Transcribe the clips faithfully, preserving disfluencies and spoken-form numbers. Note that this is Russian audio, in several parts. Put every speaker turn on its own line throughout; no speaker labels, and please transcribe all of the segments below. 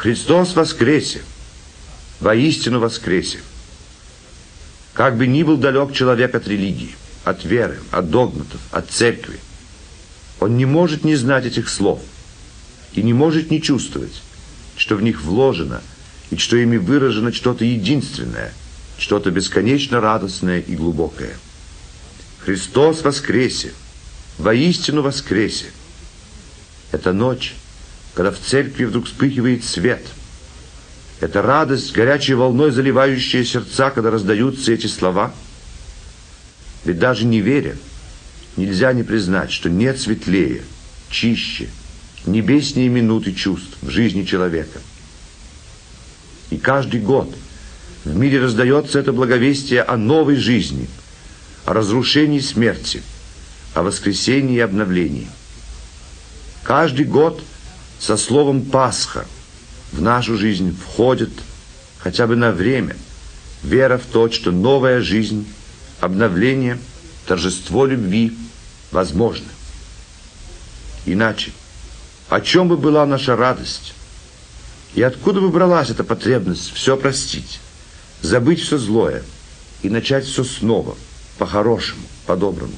Христос воскресе! Воистину воскресе! Как бы ни был далек человек от религии, от веры, от догматов, от церкви, он не может не знать этих слов и не может не чувствовать, что в них вложено и что ими выражено что-то единственное, что-то бесконечно радостное и глубокое. Христос воскресе! Воистину воскресе! Это ночь, когда в церкви вдруг вспыхивает свет. Это радость, горячей волной заливающая сердца, когда раздаются эти слова. Ведь даже не веря, нельзя не признать, что нет светлее, чище, небеснее минуты чувств в жизни человека. И каждый год в мире раздается это благовестие о новой жизни, о разрушении смерти, о воскресении и обновлении. Каждый год со словом «Пасха» в нашу жизнь входит хотя бы на время вера в то, что новая жизнь, обновление, торжество любви возможно. Иначе, о чем бы была наша радость? И откуда бы бралась эта потребность все простить, забыть все злое и начать все снова, по-хорошему, по-доброму?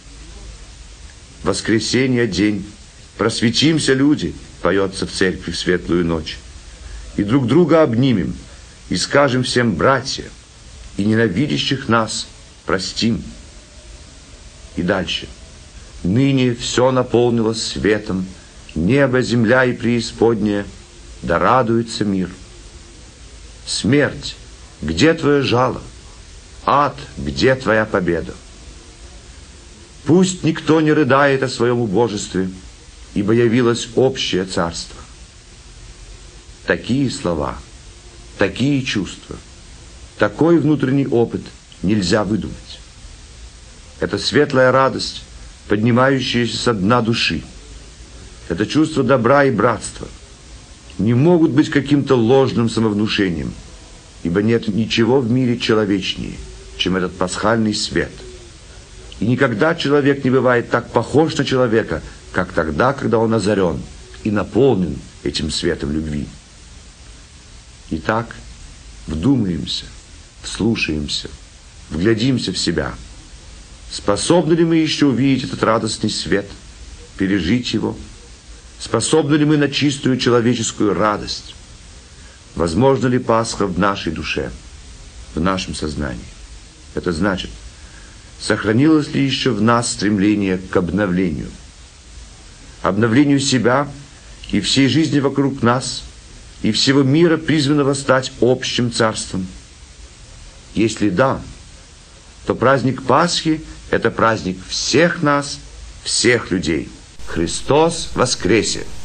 Воскресенье день, просветимся, люди, поется в церкви в светлую ночь, и друг друга обнимем, и скажем всем: братья, и ненавидящих нас простим. И дальше. Ныне все наполнилось светом, небо, земля и преисподняя, да радуется мир. Смерть, где твое жало? Ад, где твоя победа? Пусть никто не рыдает о своем убожестве, ибо явилось общее царство. Такие слова, такие чувства, такой внутренний опыт нельзя выдумать. Это светлая радость, поднимающаяся со дна души. Это чувство добра и братства не могут быть каким-то ложным самовнушением, ибо нет ничего в мире человечнее, чем этот пасхальный свет. И никогда человек не бывает так похож на человека, как тогда, когда он озарен и наполнен этим светом любви. Итак, вдумаемся, вслушаемся, вглядимся в себя. Способны ли мы еще увидеть этот радостный свет, пережить его? Способны ли мы на чистую человеческую радость? Возможно ли Пасха в нашей душе, в нашем сознании? Это значит, сохранилось ли еще в нас стремление к обновлению? Обновлению себя и всей жизни вокруг нас, и всего мира, призванного стать общим царством? Если да, то праздник Пасхи – это праздник всех нас, всех людей. Христос воскресе!